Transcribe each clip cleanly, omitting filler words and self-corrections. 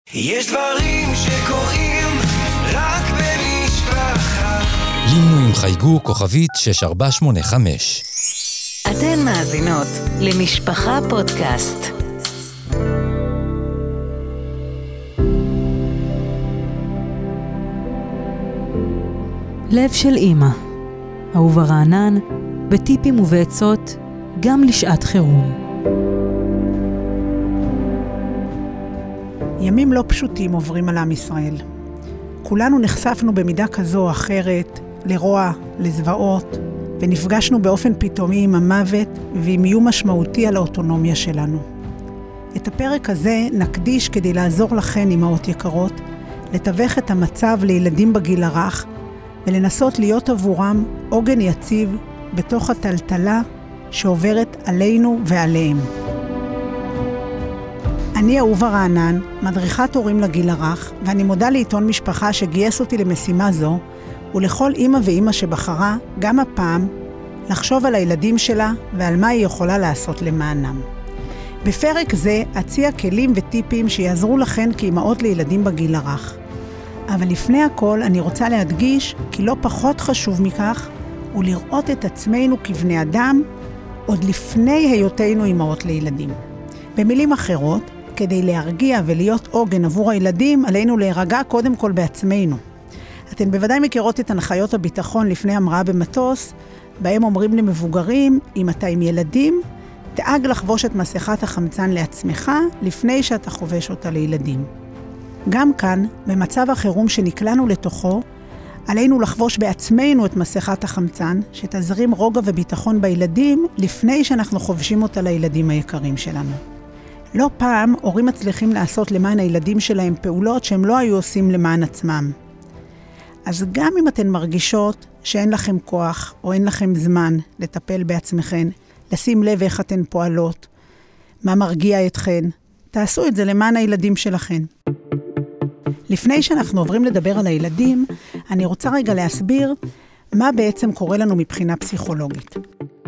יש דברים שקורים רק במשפחה. לינו עם חייגו כוכבית 6485. אתן מאזינות למשפחה פודקאסט. לב של אמא, אהובה רענן, בטיפים ובעצות, גם לשעת חירום. ימים לא פשוטים עוברים על עם ישראל. כולנו נחשפנו במידה כזו או אחרת לרוע, לזוועות, ונפגשנו באופן פתאומי עם המוות ועם איום משמעותי על האוטונומיה שלנו. את הפרק הזה נקדיש כדי לעזור לכן, אמהות יקרות, לתווך את המצב לילדים בגיל הרך, ולנסות להיות עבורם עוגן יציב בתוך הטלטלה שעוברת עלינו ועליהם. אני אהובה רענן, מדריכת הורים לגיל הרך, ואני מודה לעיתון משפחה שגייס אותי למשימה זו, ולכל אמא ואמא שבחרה, גם הפעם, לחשוב על הילדים שלה ועל מה היא יכולה לעשות למענם. בפרק זה אציע כלים וטיפים שיעזרו לכן כאימהות לילדים בגיל הרך. אבל לפני הכל אני רוצה להדגיש כי לא פחות חשוב מכך, הוא לראות את עצמנו כבני אדם, עוד לפני היותנו אימהות לילדים. במילים אחרות, כדי להרגיע ולהיות עוגן עבור הילדים, עלינו להירגע קודם כל בעצמנו. אתן בוודאי מכירות את הנחיות הביטחון לפני המראה במטוס, בהם אומרים למבוגרים, אם אתה עם ילדים, דאג לחבוש את מסכת החמצן לעצמך, לפני שאתה חובש אותה לילדים. גם כאן, במצב החירום שנקלענו לתוכו, עלינו לחבוש בעצמנו את מסכת החמצן, שתזרים רוגע וביטחון בילדים, לפני שאנחנו חובשים אותה לילדים היקרים שלנו. לא פעם הורים מצליחים לעשות למען הילדים שלהם פעולות שהם לא היו עושים למען עצמם. אז גם אם אתן מרגישות שאין לכם כוח או אין לכם זמן לטפל בעצמכן, לשים לב איך אתן פועלות, מה מרגיע אתכן, תעשו את זה למען הילדים שלכן. לפני שאנחנו עוברים לדבר על הילדים, אני רוצה רגע להסביר מה בעצם קורה לנו מבחינה פסיכולוגית.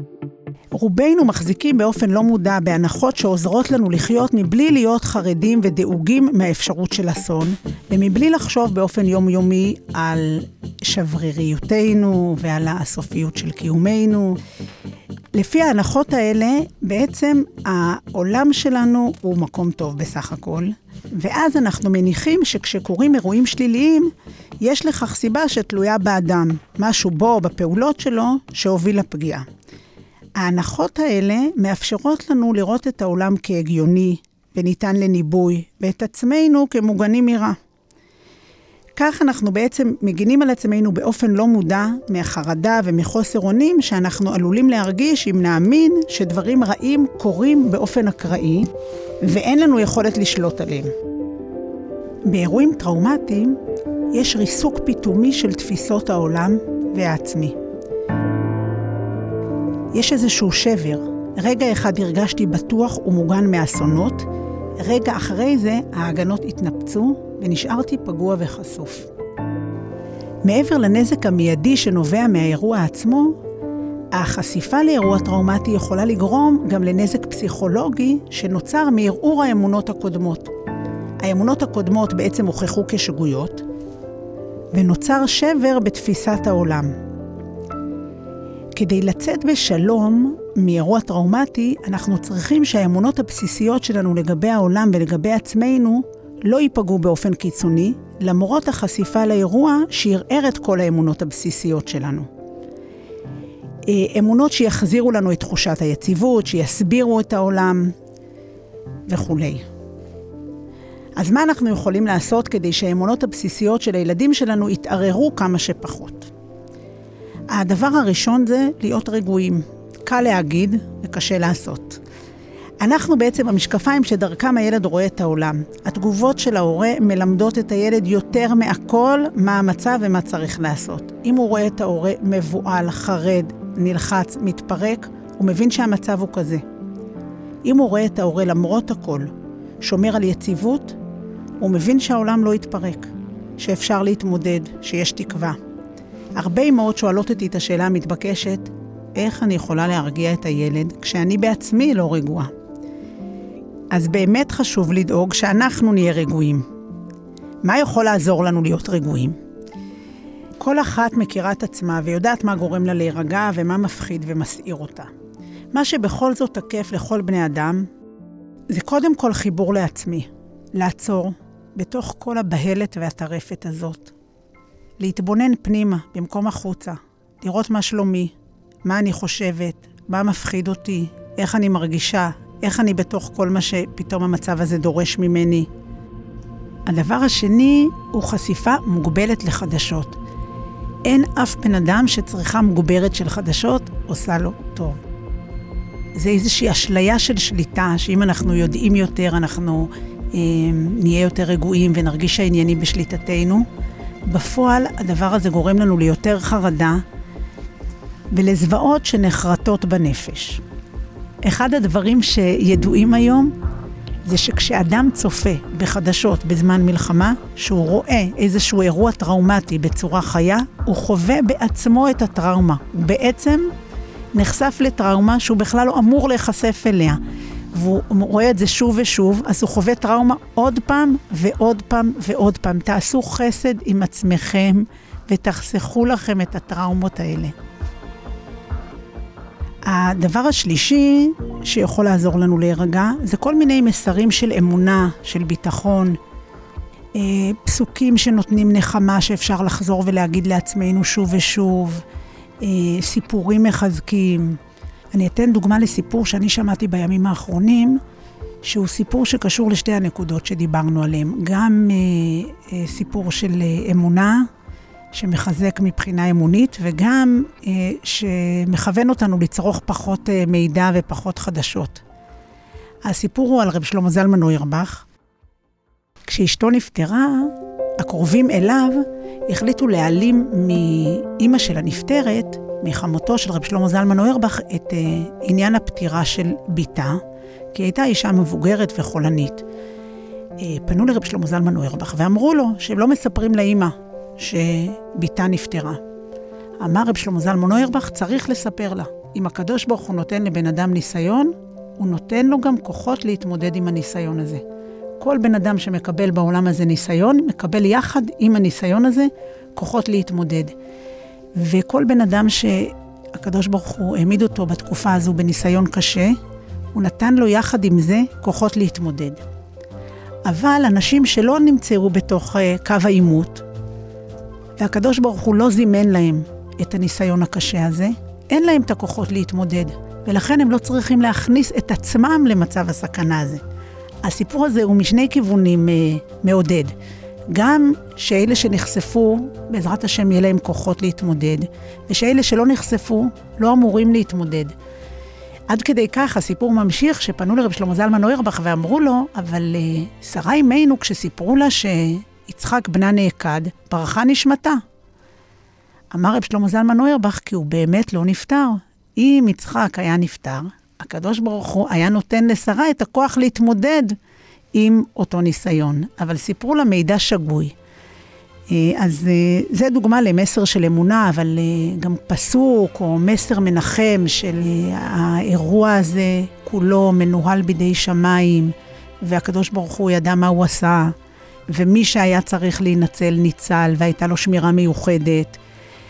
רובנו מחזיקים באופן לא מודע בהנחות שעוזרות לנו לחיות מבלי להיות חרדים ודאוגים מהאפשרות של אסון, ומבלי לחשוב באופן יומיומי על שבריריותנו ועל הסופיות של קיומנו. לפי ההנחות האלה, בעצם העולם שלנו הוא מקום טוב בסך הכל, ואז אנחנו מניחים שכשקורים אירועים שליליים, יש לכך סיבה שתלויה באדם, משהו בו, בפעולות שלו, שהוביל לפגיעה. ההנחות האלה מאפשרות לנו לראות את העולם כהגיוני וניתן לניבוי, ואת עצמנו כמוגנים מרע. כך אנחנו בעצם מגינים על עצמנו באופן לא מודע מהחרדה ומחוסר אונים שאנחנו עלולים להרגיש אם נאמין שדברים רעים קורים באופן אקראי, ואין לנו יכולת לשלוט עליהם. באירועים טראומטיים יש ריסוק פתאומי של תפיסות העולם והעצמי. יש איזשהו שבר. רגע אחד הרגשתי בטוח ומוגן מאסונות, רגע אחרי זה ההגנות התנפצו ונשארתי פגוע וחשוף. מעבר לנזק המיידי שנובע מהאירוע עצמו, החשיפה לאירוע טראומטי יכולה לגרום גם לנזק פסיכולוגי שנוצר מערעור האמונות הקודמות. האמונות הקודמות בעצם הוכחו כשגויות, ונוצר שבר בתפיסת העולם. כדי לצאת בשלום מאירוע טראומטי, אנחנו צריכים שהאמונות הבסיסיות שלנו לגבי העולם ולגבי עצמנו לא ייפגעו באופן קיצוני, למרות החשיפה לאירוע שערער את כל האמונות הבסיסיות שלנו. אמונות שיחזירו לנו את תחושת היציבות, שיסבירו את העולם וכו'. אז מה אנחנו יכולים לעשות כדי שהאמונות הבסיסיות של הילדים שלנו יתערערו כמה שפחות? הדבר הראשון זה להיות רגועים. קל להגיד וקשה לעשות. אנחנו בעצם המשקפיים שדרכם הילד רואה את העולם. התגובות של ההורה מלמדות את הילד יותר מהכל מה המצב ומה צריך לעשות. אם הוא רואה את ההורה מבועל, חרד, נלחץ, מתפרק, הוא מבין שהמצב הוא כזה. אם הוא רואה את ההורה למרות הכל, שומר על יציבות, הוא מבין שהעולם לא יתפרק, שאפשר להתמודד, שיש תקווה. הרבה אמהות שואלות אותי את השאלה המתבקשת, איך אני יכולה להרגיע את הילד כשאני בעצמי לא רגועה? אז באמת חשוב לדאוג שאנחנו נהיה רגועים. מה יכול לעזור לנו להיות רגועים? כל אחת מכירה את עצמה ויודעת מה גורם לה להירגע ומה מפחיד ומסעיר אותה. מה שבכל זאת תקף לכל בני אדם, זה קודם כל חיבור לעצמי. לעצור בתוך כל הבהלת והטרפת הזאת. להתבונן פנימה במקום החוצה. לראות מה שלומי, מה אני חושבת, מה מפחיד אותי, איך אני מרגישה, איך אני בתוך כל מה שפתאום המצב הזה דורש ממני. הדבר השני הוא חשיפה מוגבלת לחדשות. אין אף בן אדם שצריכה מוגברת של חדשות עושה לו טוב. זה איזושהי אשליה של שליטה, שאם אנחנו יודעים יותר, אנחנו נהיה יותר רגועים ונרגיש שהעניינים בשליטתנו. בפועל הדבר הזה גורם לנו ליותר חרדה ולזוועות שנחרטות בנפש. אחד הדברים שידועים היום זה שכשאדם צופה בחדשות בזמן מלחמה, שהוא רואה איזשהו אירוע טראומטי בצורה חיה, הוא חווה בעצמו את הטראומה. הוא בעצם נחשף לטראומה שהוא בכלל לא אמור להיחשף אליה. והוא רואה את זה שוב ושוב, אז הוא חווה טראומה עוד פעם ועוד פעם ועוד פעם. תעשו חסד עם עצמכם ותחסכו לכם את הטראומות האלה. הדבר השלישי שיכול לעזור לנו להירגע, זה כל מיני מסרים של אמונה, של ביטחון, פסוקים שנותנים נחמה שאפשר לחזור ולהגיד לעצמנו שוב ושוב, סיפורים מחזקים. אני אתן דוגמה לסיפור שאני שמעתי בימים האחרונים, שהוא סיפור שקשור לשתי הנקודות שדיברנו עליהן. גם סיפור של אמונה, שמחזק מבחינה אמונית, וגם שמכוון אותנו לצרוך פחות מידע ופחות חדשות. הסיפור הוא על רב שלמה זלמן אוירבך. כשאשתו נפטרה, הקרובים אליו החליטו להעלים מאמא של הנפטרת, מחמותו של רב שלמה זלמן אוירבך, את עניין הפטירה של ביתה, כי הייתה אישה מבוגרת וחולנית. פנו לרב שלמה זלמן אוירבך ואמרו לו שהם לא מספרים לאמא שביתה נפטרה. אמר רב שלמה זלמן אוירבך, צריך לספר לה. אם הקדוש ברוך הוא נותן לבן אדם ניסיון, הוא נותן לו גם כוחות להתמודד עם הניסיון הזה. כל בן אדם שמקבל בעולם הזה ניסיון, מקבל יחד עם הניסיון הזה כוחות להתמודד. וכל בן אדם שהקדוש ברוך הוא העמיד אותו בתקופה הזו בניסיון קשה, הוא נתן לו יחד עם זה כוחות להתמודד. אבל אנשים שלא נמצאו בתוך קו העימות, והקדוש ברוך הוא לא זימן להם את הניסיון הקשה הזה, אין להם את הכוחות להתמודד, ולכן הם לא צריכים להכניס את עצמם למצב הסכנה הזה. הסיפור הזה הוא משני כיוונים מעודד. גם שאלה שנחשפו, בעזרת השם יהיה להם כוחות להתמודד, ושאלה שלא נחשפו, לא אמורים להתמודד. עד כדי כך הסיפור ממשיך שפנו לרב שלמה זלמן אוירבך ואמרו לו, אבל שרה אימנו כשסיפרו לה שיצחק בנה נעקד, ברכה נשמתה. אמר רב שלמה זלמן אוירבך כי הוא באמת לא נפטר. אם יצחק היה נפטר, הקדוש ברוך הוא היה נותן לשרה את הכוח להתמודד עם אותו ניסיון. אבל סיפרו לה מידע שגוי. אז זה דוגמה למסר של אמונה, אבל גם פסוק או מסר מנחם של האירוע הזה כולו מנוהל בידי שמיים, והקדוש ברוך הוא ידע מה הוא עשה, ומי שהיה צריך להינצל ניצל, והייתה לו שמירה מיוחדת.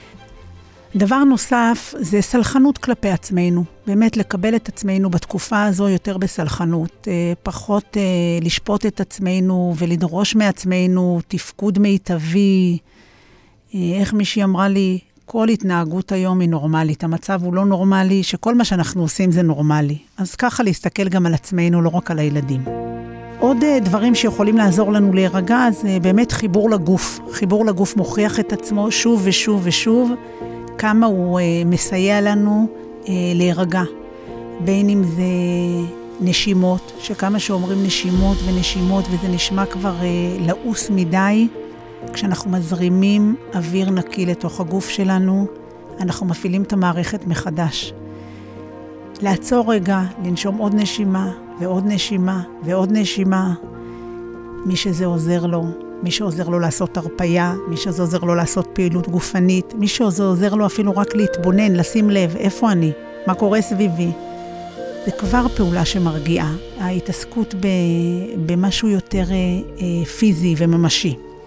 דבר נוסף זה סלחנות כלפי עצמנו, באמת לקבל את עצמנו בתקופה הזו יותר בסלחנות, פחות לשפוט את עצמנו ולדרוש מעצמנו תפקוד מיטבי. איך מישהי אמרה לי, כל התנהגות היום היא נורמלית, המצב הוא לא נורמלי, שכל מה שאנחנו עושים זה נורמלי. אז ככה להסתכל גם על עצמנו, לא רק על הילדים. עוד דברים שיכולים לעזור לנו להירגע, זה באמת חיבור לגוף. חיבור לגוף מוכיח את עצמו שוב ושוב ושוב, כמה הוא מסייע לנו להירגע. בין אם זה נשימות, שכמה שאומרים נשימות ונשימות, וזה נשמע כבר לעוס מדי, כשאנחנו מזרימים אוויר נקי לתוך הגוף שלנו, אנחנו מפעילים את המערכת מחדש. לעצור רגע, לנשום עוד נשימה ועוד נשימה ועוד נשימה. מי שזה עוזר לו, מי שעוזר לו לעשות הרפיה, מי שזה עוזר לו לעשות פעילות גופנית, מי שזה עוזר לו אפילו רק להתבונן, לשים לב, איפה אני, מה קורה סביבי. זה כבר פעולה שמרגיעה, ההתעסקות במשהו יותר פיזי וממשי.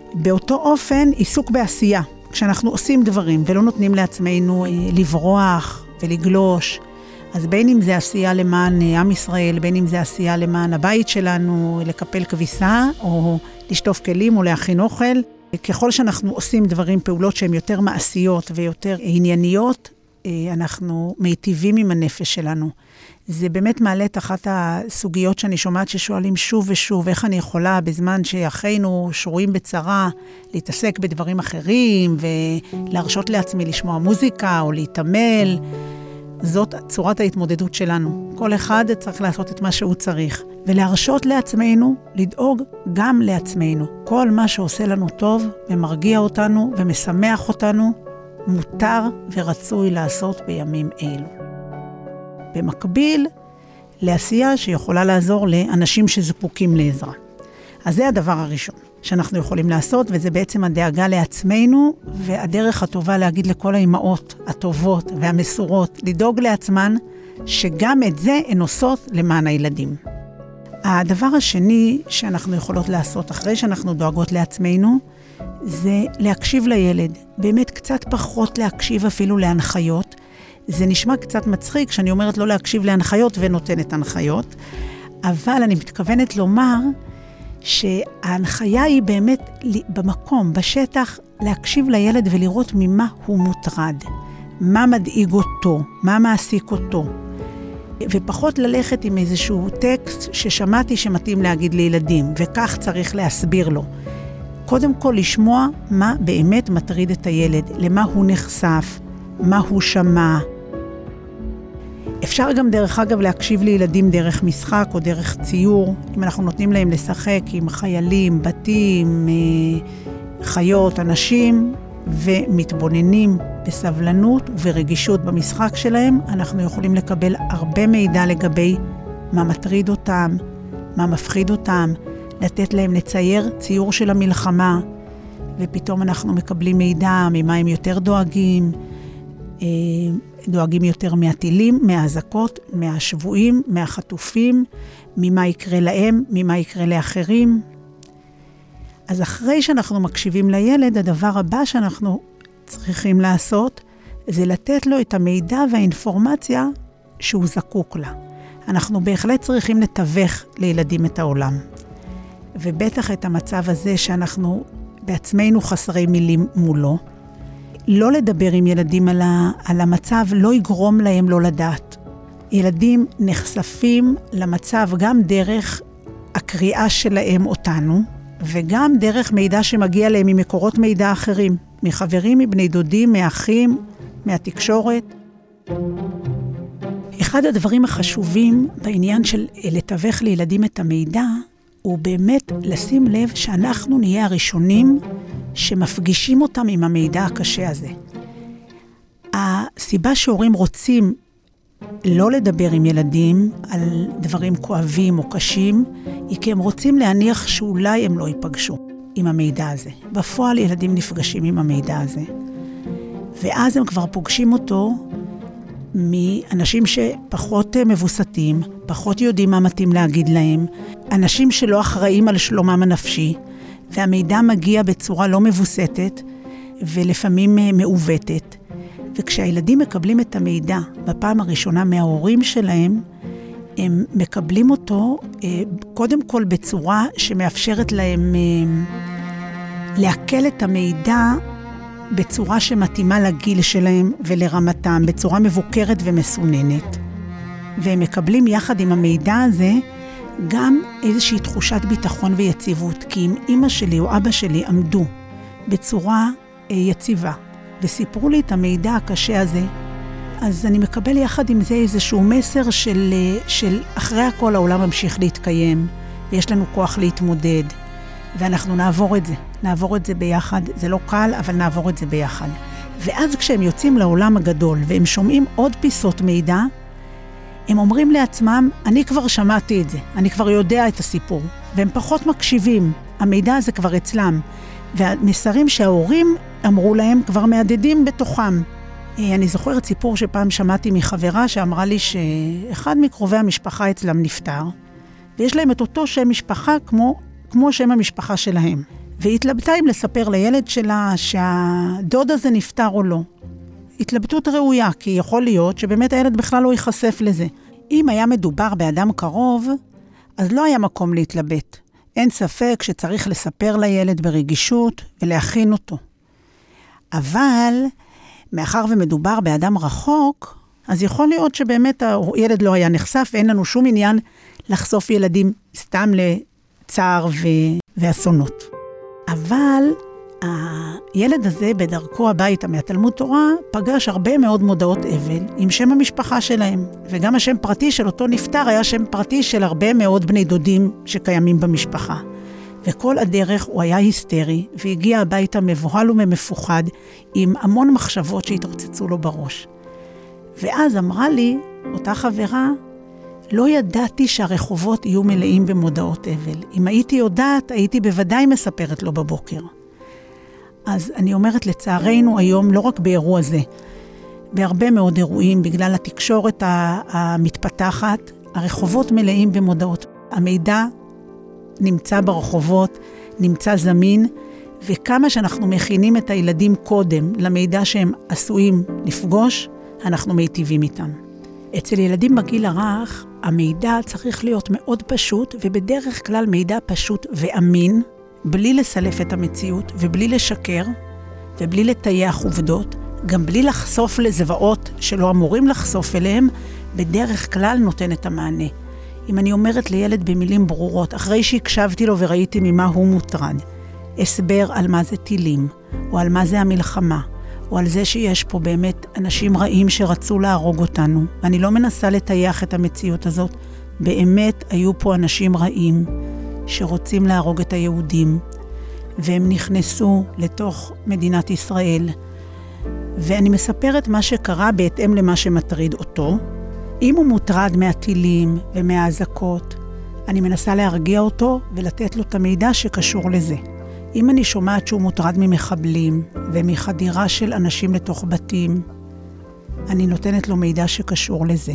באותו אופן, עיסוק בעשייה. כשאנחנו עושים דברים ולא נותנים לעצמנו לברוח ולגלוש, אז בין אם זה עשייה למען עם ישראל, בין אם זה עשייה למען הבית שלנו, לקפל כביסה, או לשטוף כלים או להכין אוכל, ככל שאנחנו עושים דברים, פעולות שהן יותר מעשיות ויותר ענייניות, אנחנו מיטיבים עם הנפש שלנו. זה באמת מעלה את אחת הסוגיות שאני שומעת ששואלים שוב ושוב, איך אני יכולה בזמן שאחינו שרויים בצרה, להתעסק בדברים אחרים, ולהרשות לעצמי לשמוע מוזיקה או להתעמל. זאת צורת ההתמודדות שלנו. כל אחד צריך לעשות את מה שהוא צריך. ולהרשות לעצמנו, לדאוג גם לעצמנו. כל מה שעושה לנו טוב ומרגיע אותנו ומשמח אותנו, מותר ורצוי לעשות בימים אלו. במקביל לעשייה שיכולה לעזור לאנשים שזקוקים לעזרה. אז זה הדבר הראשון שאנחנו יכולים לעשות, וזה בעצם הדאגה לעצמנו, והדרך הטובה להגיד לכל האימהות הטובות והמסורות, לדאוג לעצמן, שגם את זה הן עושות למען הילדים. הדבר השני שאנחנו יכולות לעשות אחרי שאנחנו דואגות לעצמנו, זה להקשיב לילד. באמת קצת פחות להקשיב אפילו להנחיות. זה נשמע קצת מצחיק כשאני אומרת לא להקשיב להנחיות ונותנת הנחיות, אבל אני מתכוונת לומר שההנחיה היא באמת במקום, בשטח, להקשיב לילד ולראות ממה הוא מוטרד, מה מדאיג אותו, מה מעסיק אותו, ופחות ללכת עם איזשהו טקסט ששמעתי שמתאים להגיד לילדים, וכך צריך להסביר לו. קודם כל לשמוע מה באמת מטריד את הילד, למה הוא נחשף, מה הוא שמע. אפשר גם דרך אגב להקשיב לילדים דרך משחק או דרך ציור, אם אנחנו נותנים להם לשחק עם חיילים, בתים, חיות, אנשים, ומתבוננים בסבלנות וברגישות במשחק שלהם, אנחנו יכולים לקבל הרבה מידע לגבי מה מטריד אותם, מה מפחיד אותם, לתת להם לצייר ציור של המלחמה, ופתאום אנחנו מקבלים מידע ממה הם יותר דואגים, דואגים יותר מהטילים, מהאזעקות, מהשבויים, מהחטופים, ממה יקרה להם, ממה יקרה לאחרים. אז אחרי שאנחנו מקשיבים לילד, הדבר הבא שאנחנו צריכים לעשות, זה לתת לו את המידע והאינפורמציה שהוא זקוק לה. אנחנו בהחלט צריכים לתווך לילדים את העולם. ובטח את המצב הזה שאנחנו בעצמנו חסרי מילים מולו. לא לדבר עם ילדים על המצב, לא יגרום להם לא לדעת. ילדים נחשפים למצב גם דרך הקריאה שלהם אותנו, וגם דרך מידע שמגיע להם ממקורות מידע אחרים, מחברים, מבני דודים, מאחים, מהתקשורת. אחד הדברים החשובים בעניין של לתווך לילדים את המידע, הוא באמת לשים לב שאנחנו נהיה הראשונים שמפגישים אותם עם המידע הקשה הזה. הסיבה שהורים רוצים לא לדבר עם ילדים על דברים כואבים או קשים, היא כי הם רוצים להניח שאולי הם לא ייפגשו עם המידע הזה. בפועל ילדים נפגשים עם המידע הזה, ואז הם כבר פוגשים אותו מאנשים שפחות מבוסתים, פחות יודעים מה מתאים להגיד להם, אנשים שלא אחראים על שלומם הנפשי, והמידע מגיע בצורה לא מבוסתת ולפעמים מעוותת. וכשהילדים מקבלים את המידע בפעם הראשונה מההורים שלהם, הם מקבלים אותו קודם כל בצורה שמאפשרת להם להקל את המידע בצורה שמתאימה לגיל שלהם ולרמתם, בצורה מבוקרת ומסוננת. והם מקבלים יחד עם המידע הזה גם איזושהי תחושת ביטחון ויציבות, כי אם אמא שלי או אבא שלי עמדו בצורה יציבה, וסיפרו לי את המידע הקשה הזה, אז אני מקבל יחד עם זה איזשהו מסר של אחרי הכל העולם ממשיך להתקיים, ויש לנו כוח להתמודד, ואנחנו נעבור את זה ביחד. זה לא קל, אבל נעבור את זה ביחד. ואז כשהם יוצאים לעולם הגדול, והם שומעים עוד פיסות מידע, הם אומרים לעצמם, אני כבר שמעתי את זה, אני כבר יודע את הסיפור, והם פחות מקשיבים, המידע הזה כבר אצלם, והמסרים שההורים אמרו להם כבר מהדהדים בתוכם. אני זוכרת סיפור שפעם שמעתי מחברה שאמרה לי שאחד מקרובי המשפחה אצלם נפטר, ויש להם את אותו שם משפחה כמו שם המשפחה שלהם. והיא התלבטה אם לספר לילד שלה שהדוד הזה נפטר או לא. התלבטות ראויה, כי יכול להיות שבאמת הילד בכלל לא ייחשף לזה. אם היה מדובר באדם קרוב, אז לא היה מקום להתלבט. אין ספק שצריך לספר לילד ברגישות ולהכין אותו. אבל מאחר ומדובר באדם רחוק, אז יכול להיות שבאמת הילד לא היה נחשף, ואין לנו שום עניין לחשוף ילדים סתם לצער ואסונות. אבל הילד הזה בדרכו הביתה מהתלמוד תורה פגש הרבה מאוד מודעות אבל עם שם המשפחה שלהם, וגם השם פרטי של אותו נפטר היה שם פרטי של הרבה מאוד בני דודים שקיימים במשפחה. וכל הדרך הוא היה היסטרי, והגיע הביתה מבוהל ומפוחד, עם המון מחשבות שהתרוצצו לו בראש. ואז אמרה לי, אותה חברה, לא ידעתי שהרחובות יהיו מלאים במודעות אבל. אם הייתי יודעת, הייתי בוודאי מספרת לו בבוקר. אז אני אומרת, לצערנו היום, לא רק באירוע זה, בהרבה מאוד אירועים, בגלל התקשורת המתפתחת, הרחובות מלאים במודעות. המידע נמצא ברחובות, נמצא זמין, וכמה שאנחנו מכינים את הילדים קודם למידע שהם עשויים לפגוש, אנחנו מיטיבים איתם. אצל ילדים בגיל הרך, המידע צריך להיות מאוד פשוט, ובדרך כלל מידע פשוט ואמין, בלי לסלף את המציאות, ובלי לשקר, ובלי לטייח עובדות, גם בלי לחשוף לזוועות שלא אמורים לחשוף אליהם, בדרך כלל נותן את המענה. אם אני אומרת לילד במילים ברורות, אחרי שהקשבתי לו וראיתי ממה הוא מוטרד, הסבר על מה זה טילים, או על מה זה המלחמה, או על זה שיש פה באמת אנשים רעים שרצו להרוג אותנו, ואני לא מנסה לטייח את המציאות הזאת, באמת היו פה אנשים רעים שרוצים להרוג את היהודים, והם נכנסו לתוך מדינת ישראל, ואני מספרת מה שקרה בהתאם למה שמטריד אותו. אם הוא מוטרד מהטילים ומהאזעקות, אני מנסה להרגיע אותו ולתת לו את המידע שקשור לזה. אם אני שומעת שהוא מוטרד ממחבלים ומחדירה של אנשים לתוך בתים, אני נותנת לו מידע שקשור לזה.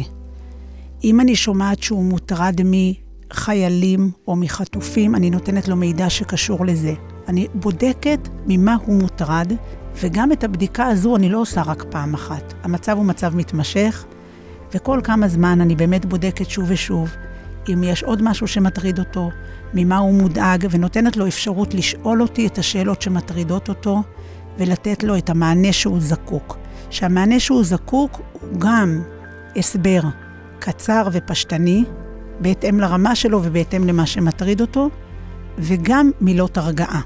אם אני שומעת שהוא מוטרד מחיילים או מחטופים, אני נותנת לו מידע שקשור לזה. אני בודקת ממה הוא מוטרד, וגם את הבדיקה הזו אני לא עושה רק פעם אחת. המצב הוא מצב מתמשך, וכל כמה זמן אני באמת בודקת שוב ושוב, אם יש עוד משהו שמטריד אותו, ממה הוא מודאג, ונותנת לו אפשרות לשאול אותי את השאלות שמטרידות אותו, ולתת לו את המענה שהוא זקוק. שהמענה שהוא זקוק הוא גם הסבר קצר ופשטני, בהתאם לרמה שלו ובהתאם למה שמטריד אותו, וגם מילות הרגעה.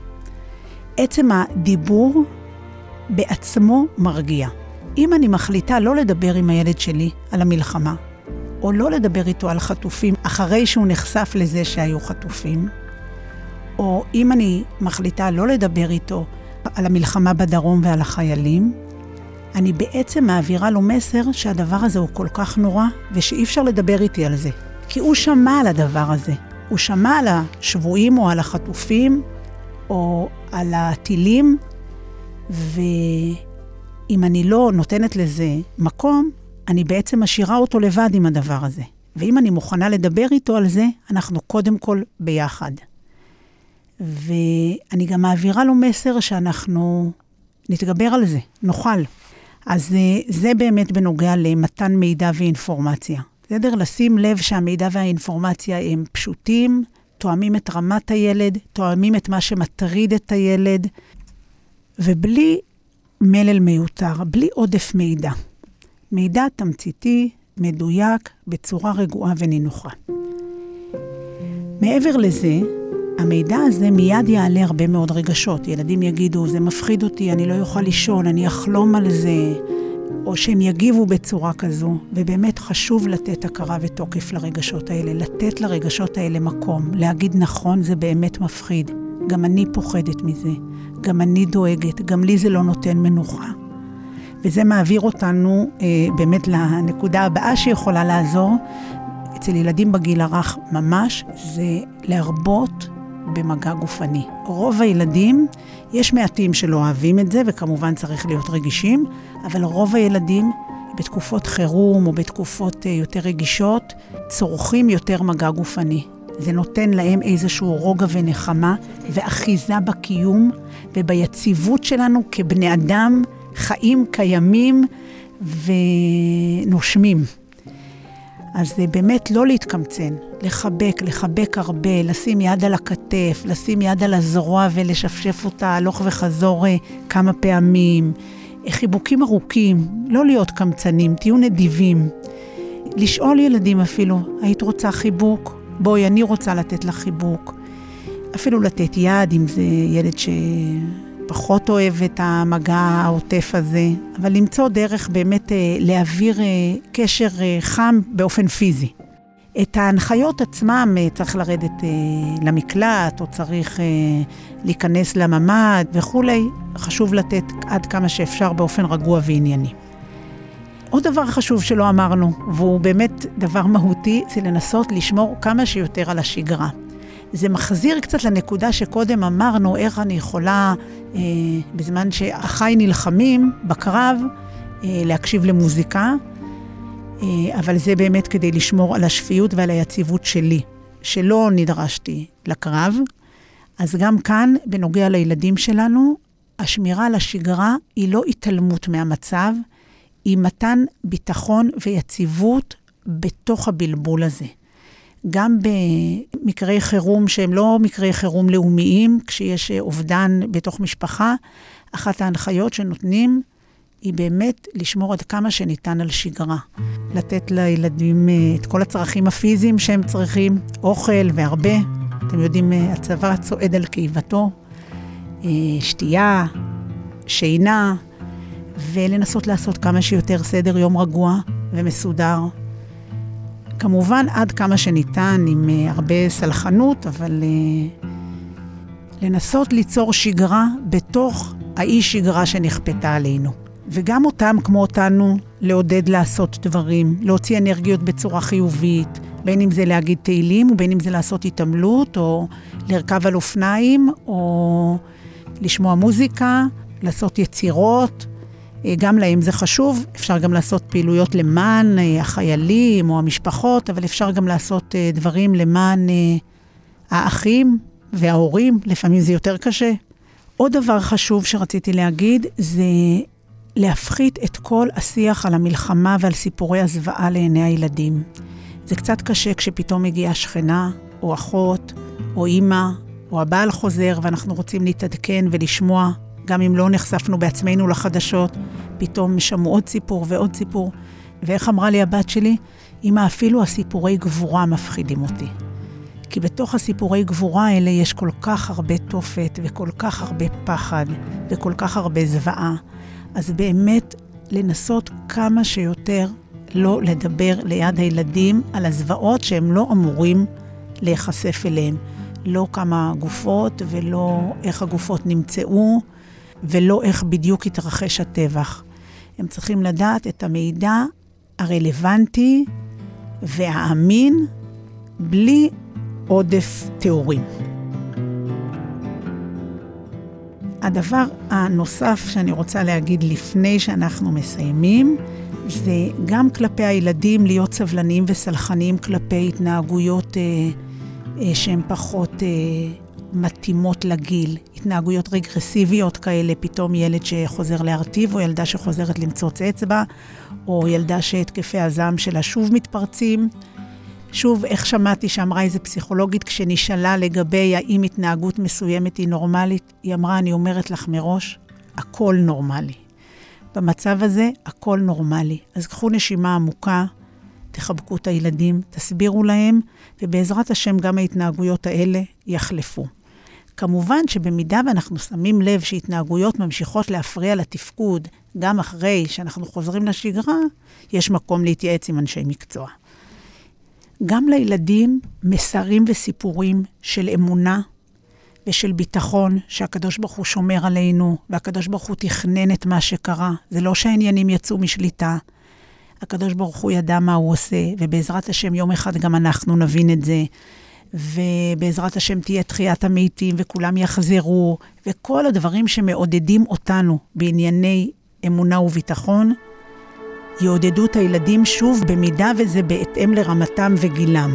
עצם הדיבור בעצמו מרגיע. אם אני מחליטה לא לדבר עם הילד שלי על המלחמה, או לא לדבר איתו על חטופים אחרי שהוא נחשף לזה שהיו חטופים, או אם אני מחליטה לא לדבר איתו על המלחמה בדרום ועל החיילים, אני בעצם מעבירה לו מסר שהדבר הזה הוא כל כך נורא, ושאי אפשר לדבר איתי על זה. כי הוא שמע על הדבר הזה. הוא שמע על השבויים או על החטופים, או על הטילים, ואם אני לא נותנת לזה מקום, אני בעצם משאירה אותו לבד עם הדבר הזה. ואם אני מוכנה לדבר איתו על זה, אנחנו קודם כל ביחד. ואני גם מעבירה לו מסר שאנחנו נתגבר על זה, נוכל. אז זה באמת בנוגע למתן מידע ואינפורמציה. בסדר? לשים לב שהמידע והאינפורמציה הם פשוטים, תואמים את רמת הילד, תואמים את מה שמטריד את הילד, ובלי מלל מיותר, בלי עודף מידע. מידע תמציתי, מדויק, בצורה רגועה ונינוחה. מעבר לזה, המידע הזה מיד יעלה הרבה מאוד רגשות. ילדים יגידו, זה מפחיד אותי, אני לא יוכל לישון, אני אחלום על זה, או שהם יגיבו בצורה כזו, ובאמת חשוב לתת הכרה ותוקף לרגשות האלה, לתת לרגשות האלה מקום, להגיד נכון, זה באמת מפחיד, גם אני פוחדת מזה, גם אני דואגת, גם לי זה לא נותן מנוחה. וזה מעביר אותנו באמת לנקודה הבאה שיכולה לעזור, אצל ילדים בגיל הרך ממש, זה להרבות במגע גופני. רוב הילדים, יש מעטים שלא אוהבים את זה, וכמובן צריך להיות רגישים, אבל רוב הילדים בתקופות חירום או בתקופות יותר רגישות, צורכים יותר מגע גופני. זה נותן להם איזשהו רוגע ונחמה, ואחיזה בקיום, וביציבות שלנו כבני אדם, חיים קיימים ונושמים. אז זה באמת לא להתקמצן, לחבק הרבה, לשים יד על הכתף, לשים יד על הזרוע ולשפשף אותה הלוך וחזור כמה פעמים. חיבוקים ארוכים, לא להיות קמצנים, תהיו נדיבים. לשאול ילדים אפילו, היית רוצה חיבוק? בואי, אני רוצה לתת לך חיבוק. אפילו לתת יד, אם זה ילד שפחות אוהב את המגע העוטף הזה, אבל למצוא דרך באמת להעביר קשר חם באופן פיזי. את ההנחיות עצמם צריך לרדת למקלט, או צריך להיכנס לממד וכולי. חשוב לתת עד כמה שאפשר באופן רגוע וענייני. עוד דבר חשוב שלא אמרנו, והוא באמת דבר מהותי, זה לנסות לשמור כמה שיותר על השגרה. זה מחזיר קצת לנקודה שקודם אמרנו, איך אני יכולה, בזמן שאחיי נלחמים בקרב, להקשיב למוזיקה, אבל זה באמת כדי לשמור על השפיות ועל היציבות שלי, שלא נדרשתי לקרב. אז גם כאן, בנוגע לילדים שלנו, השמירה על השגרה היא לא התעלמות מהמצב, היא מתן ביטחון ויציבות בתוך הבלבול הזה. גם במקרי חירום שהם לא מקרי חירום לאומיים, כשיש אובדן בתוך משפחה, אחת ההנחיות שנותנים היא באמת לשמור עד כמה שניתן על שגרה. לתת לילדים את כל הצרכים הפיזיים שהם צריכים, אוכל והרבה. אתם יודעים, הצבא צועד על קיבתו, שתייה, שינה, ולנסות לעשות כמה שיותר סדר יום רגוע ומסודר. כמובן עד כמה שניתן עם הרבה סלחנות, אבל לנסות ליצור שגרה בתוך האי שגרה שנכפתה עלינו. וגם אותם כמו אותנו לעודד לעשות דברים, להוציא אנרגיות בצורה חיובית, בין אם זה להגיד תהילים, ובין אם זה לעשות התעמלות, או לרכב על אופניים, או לשמוע מוזיקה, לעשות יצירות, גם להם זה חשוב. אפשר גם לעשות פעילויות למען החיילים או המשפחות, אבל אפשר גם לעשות דברים למען האחים וההורים, לפעמים זה יותר קשה. עוד דבר חשוב שרציתי להגיד, זה להפחית את כל השיח על המלחמה ועל סיפורי הזוועה לעיני הילדים. זה קצת קשה כשפתאום מגיעה שכנה, או אחות, או אמא, או הבעל חוזר, ואנחנו רוצים להתעדכן ולשמוע, גם אם לא נחשפנו בעצמנו לחדשות, פתאום שמעו עוד סיפור ועוד סיפור. ואיך אמרה לי הבת שלי? אמא, אפילו הסיפורי גבורה מפחידים אותי. כי בתוך הסיפורי גבורה האלה יש כל כך הרבה תופת, וכל כך הרבה פחד, וכל כך הרבה זוועה. אז באמת לנסות כמה שיותר לא לדבר ליד הילדים על הזוועות שהם לא אמורים להיחשף אליהם. לא כמה גופות, ולא איך הגופות נמצאו, ולא איך בדיוק התרחש הטבח. הם צריכים לדעת את המידע הרלוונטי והאמין, בלי עודף תיאורים. הדבר הנוסף שאני רוצה להגיד לפני שאנחנו מסיימים, זה גם כלפי הילדים להיות סבלניים וסלחניים כלפי התנהגויות שהן פחות מתאימות לגיל, התנהגויות רגרסיביות כאלה, פתאום ילד שחוזר להרטיב, או ילדה שחוזרת למצוץ אצבע, או ילדה שהתקפי הזעם שלה שוב מתפרצים. שוב, איך שמעתי שאמרה איזה פסיכולוגית, כשנשאלה לגבי האם התנהגות מסוימת היא נורמלית, היא אמרה, אני אומרת לך מראש, הכל נורמלי. במצב הזה, הכל נורמלי. אז קחו נשימה עמוקה, תחבקו את הילדים, תסבירו להם, ובעזרת השם גם ההתנהגויות האלה יחלפו. כמובן שבמידה ואנחנו שמים לב שהתנהגויות ממשיכות להפריע לתפקוד, גם אחרי שאנחנו חוזרים לשגרה, יש מקום להתייעץ עם אנשי מקצוע. גם לילדים מסרים וסיפורים של אמונה ושל ביטחון שהקדוש ברוך הוא שומר עלינו, והקדוש ברוך הוא תכנן את מה שקרה. זה לא שהעניינים יצאו משליטה. הקדוש ברוך הוא ידע מה הוא עושה, ובעזרת השם יום אחד גם אנחנו נבין את זה, ובעזרת השם תהיה תחיית המתים, וכולם יחזרו, וכל הדברים שמעודדים אותנו בענייני אמונה וביטחון, יעודדו את הילדים שוב במידה וזה בהתאם לרמתם וגילם.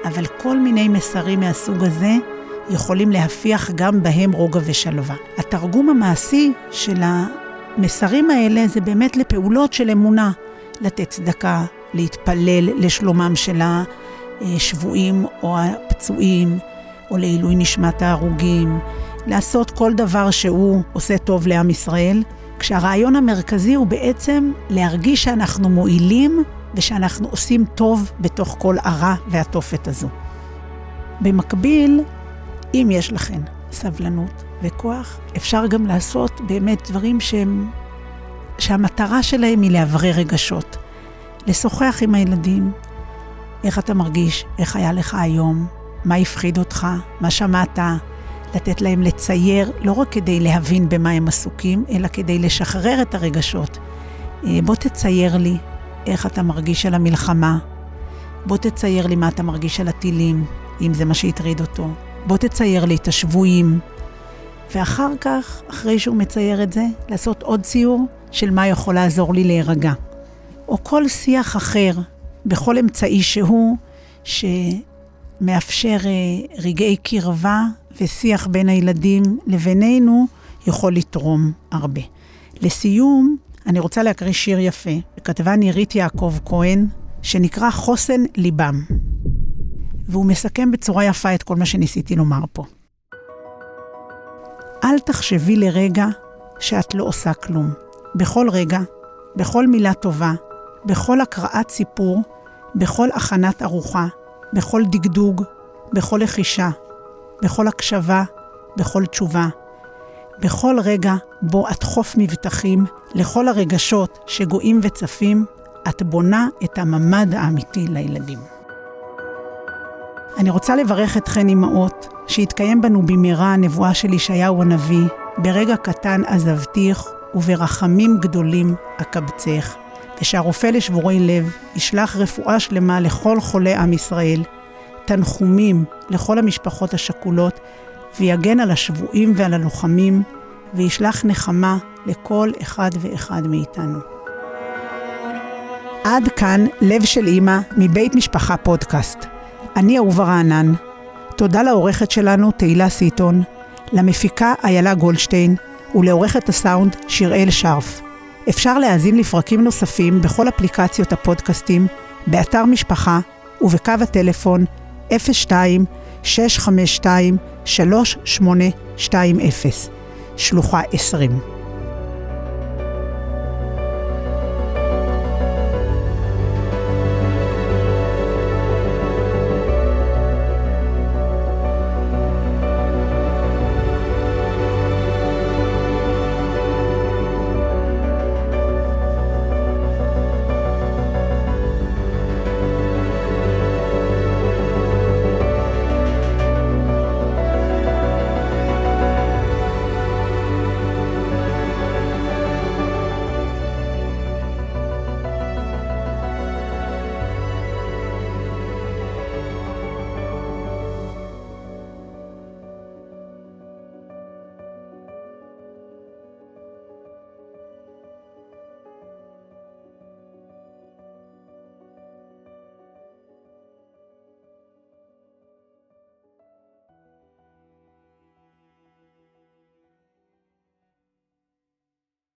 אבל כל מיני מסרים מהסוג הזה יכולים להפיח גם בהם רוגע ושלווה. התרגום המעשי של המסרים האלה זה באמת לפעולות של אמונה, לתת צדקה, להתפלל לשלומם של השבויים או הפצועים, או לעילוי נשמת ההרוגים, לעשות כל דבר שהוא עושה טוב לעם ישראל, כשהרעיון המרכזי הוא בעצם להרגיש שאנחנו מועילים ושאנחנו עושים טוב בתוך כל הרע והתופת הזו. במקביל, אם יש לכם סבלנות וכוח, אפשר גם לעשות באמת דברים שהמטרה שלהם היא להברר רגשות. לשוחח עם הילדים, איך אתה מרגיש, איך היה לך היום, מה הפחיד אותך, מה שמעת, לתת להם לצייר, לא רק כדי להבין במה הם עסוקים, אלא כדי לשחרר את הרגשות. בוא תצייר לי איך אתה מרגיש על המלחמה, בוא תצייר לי מה אתה מרגיש על הטילים, אם זה מה שהטריד אותו, בוא תצייר לי את השבויים, ואחר כך, אחרי שהוא מצייר את זה, לעשות עוד ציור של מה יכול לעזור לי להירגע. או כל שיח אחר, בכל אמצעי שהוא, שמאפשר רגעי קרבה ושיח בין הילדים לבינינו, יכול לתרום הרבה. לסיום, אני רוצה להקריא שיר יפה, כתבה נירית יעקב כהן, שנקרא חוסן ליבם. והוא מסכם בצורה יפה את כל מה שניסיתי לומר פה. אל תחשבי לרגע שאת לא עושה כלום. בכל רגע, בכל מילה טובה, בכל הקראת סיפור, בכל הכנת ארוחה, בכל דגדוג, בכל לחישה, בכל הקשבה, בכל תשובה. בכל רגע בו את חוף מבטחים לכל הרגשות שגועים וצפים, את בונה את הממד האמיתי לילדים. אני רוצה לברך אתכן אמהות, שהתקיים בנו במהרה הנבואה של ישעיהו הנביא, ברגע קטן עזבתיך וברחמים גדולים אקבצך, ושהרופא לשבורי לב ישלח רפואה שלמה לכל חולי עם ישראל, תנחומים לכל המשפחות השכולות, ויגן על השבויים ועל הלוחמים, וישלח נחמה לכל אחד ואחד מאיתנו. עד כאן לב של אמא מבית משפחה פודקאסט. אני אהובה רענן. תודה לעורכת שלנו תהילה סיטון, למפיקה איילה גולדשטיין ולעורכת הסאונד שיראל שרף. אפשר להאזין לפרקים נוספים בכל אפליקציות הפודקאסטים, באתר משפחה ובקו הטלפון 02-652-3820, שלוחה 20.